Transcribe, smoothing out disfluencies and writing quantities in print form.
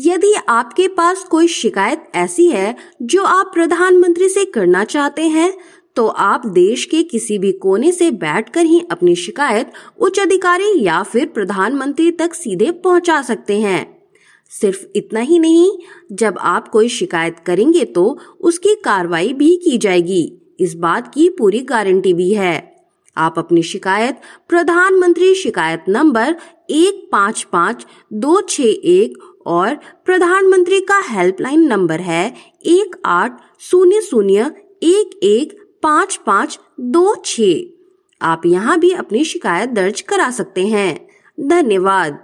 यदि आपके पास कोई शिकायत ऐसी है जो आप प्रधानमंत्री से करना चाहते हैं, तो आप देश के किसी भी कोने से बैठकर ही अपनी शिकायत उच्च अधिकारी या फिर प्रधानमंत्री तक सीधे पहुंचा सकते हैं। सिर्फ इतना ही नहीं, जब आप कोई शिकायत करेंगे तो उसकी कार्रवाई भी की जाएगी, इस बात की पूरी गारंटी भी है। आप अपनी शिकायत प्रधानमंत्री शिकायत नंबर 155261 और प्रधानमंत्री का हेल्पलाइन नंबर है 1800115526। आप यहाँ भी अपनी शिकायत दर्ज करा सकते हैं। धन्यवाद।